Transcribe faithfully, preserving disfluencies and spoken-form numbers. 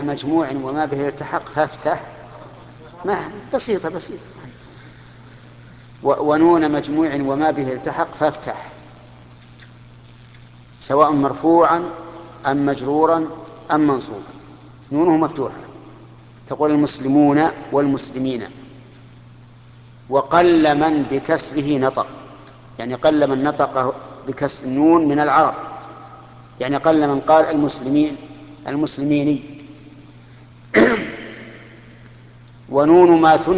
مجموع وما به التحق فافتح، ما بسيطة بسيطة. ونون مجموع وما به التحق فافتح، سواء مرفوعا أم مجرورا أم منصوبا، نونه مفتوحة. تقول المسلمون والمسلمين. وقل من بكسره نطق، يعني قل من نطق بكسر النون من العرب، يعني قل من قال المسلمين المسلمين. ونون ما ثني